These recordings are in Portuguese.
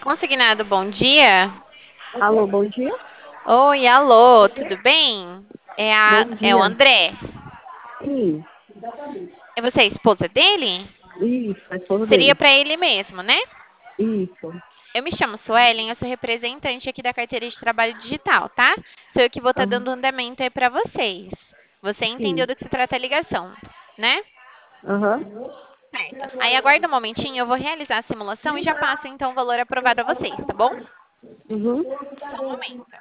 Consignado, bom dia. Alô, bom dia? Oi, alô, tudo bem? Bom É o dia. André. Sim, É você a esposa dele? isso, a esposa Seria dele. para ele mesmo, né? Isso. Eu me chamo Suelen, eu sou representante aqui da carteira de trabalho digital, tá? Sou eu que vou estar Aham, dando andamento aí para vocês. Você entendeu sim. do que se trata a ligação, né? Aham. Certo. Aí aguarda um momentinho, eu vou realizar a simulação e já passo então o valor aprovado a vocês, tá bom? Uhum. Só um momento.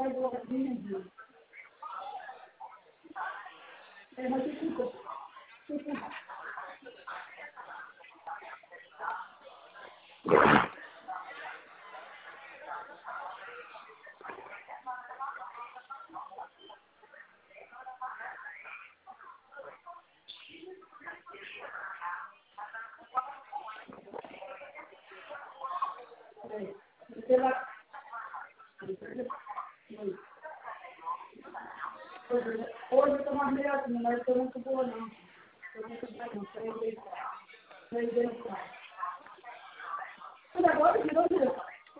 Hoje eu tô mais melhorzinha, mas eu tô muito boa, não. Tô muito boa, não. Três vezes quatro. Mas agora virou direção.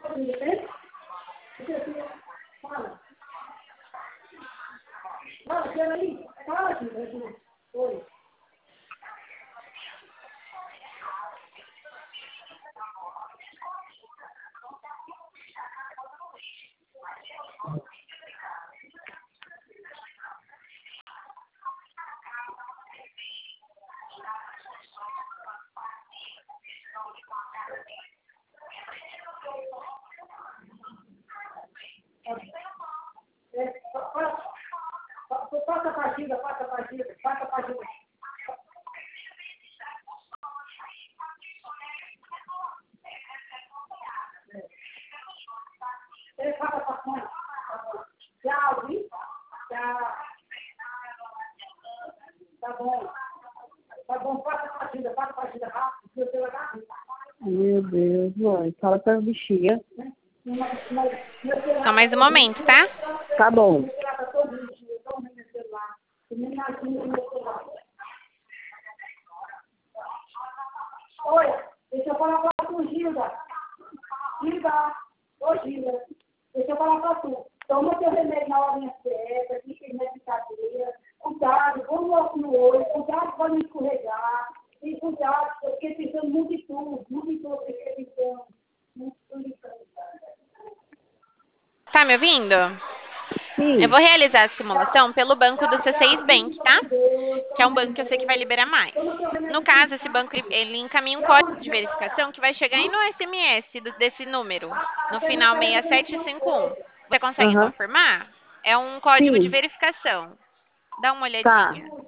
Fala. Fala, peraí. Fala, filho. Oi. Passa a partida, passa a partida, passa a partida. Passa a partida. Tchau, viu? Tchau. Tá bom. Tá bom, passa a partida rápido, que você vai dar rápido. Meu Deus, mãe, fala pra bichinha. Só mais um momento, tá? Tá bom. Oi, deixa eu falar pra tu, Gilda. Gilda, ô Gilda, deixa eu falar pra tu. Toma teu remédio na hora certa, fica na brincadeira. Cuidado, vamos logo no olho, cuidado pra não escorregar. E cuidado, eu fiquei pensando muito em tudo, eu fiquei pensando. Muito em tudo. Tá me ouvindo? Eu Sim. vou realizar a simulação pelo banco do C6 Bank, tá? Que é um banco que eu sei que vai liberar mais. No caso, esse banco ele encaminha um código de verificação que vai chegar aí no SMS desse número, no final 6751. Você consegue Aham. confirmar? É um código de Sim. verificação. Dá uma Tá. olhadinha.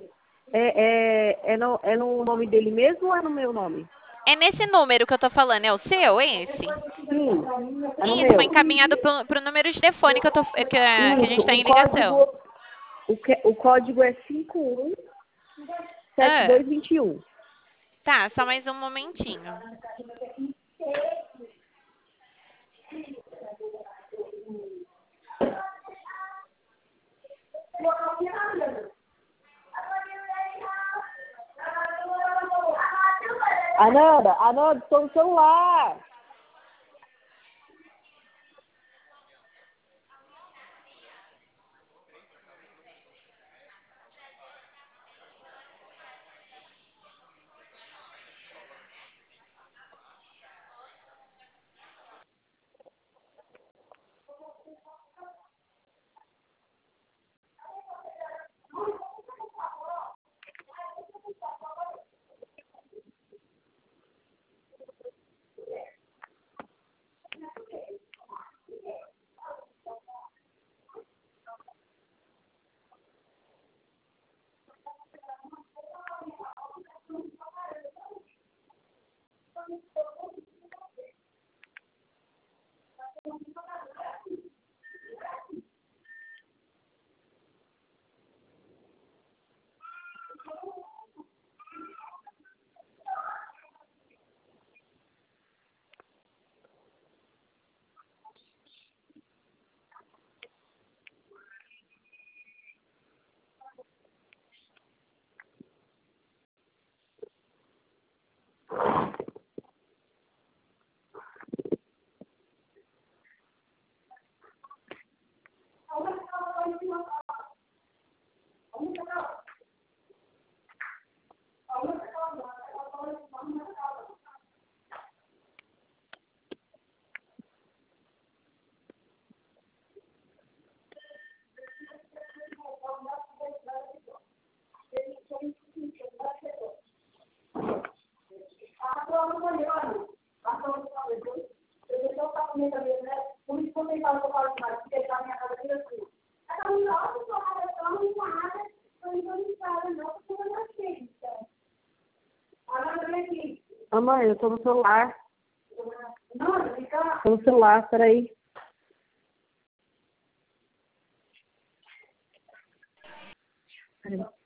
É no nome dele mesmo ou é no meu nome? É nesse número que eu tô falando, é o seu, esse? Sim, é no Isso, foi meu. encaminhado pro número de telefone que a Isso, gente está em ligação. o código é cinco um sete Ah, dois vinte e um. tá, só mais um momentinho. Ananda, estou no celular. hora que eu falo demais, porque ele tá na minha casa aqui assim. Então, nossa, porra, eu tô arrumada, eu não tô em casa, não, porque eu não sei, então. Agora vem aqui. Mãe, eu tô no celular. Não, vem cá. Tô no celular, peraí. Peraí.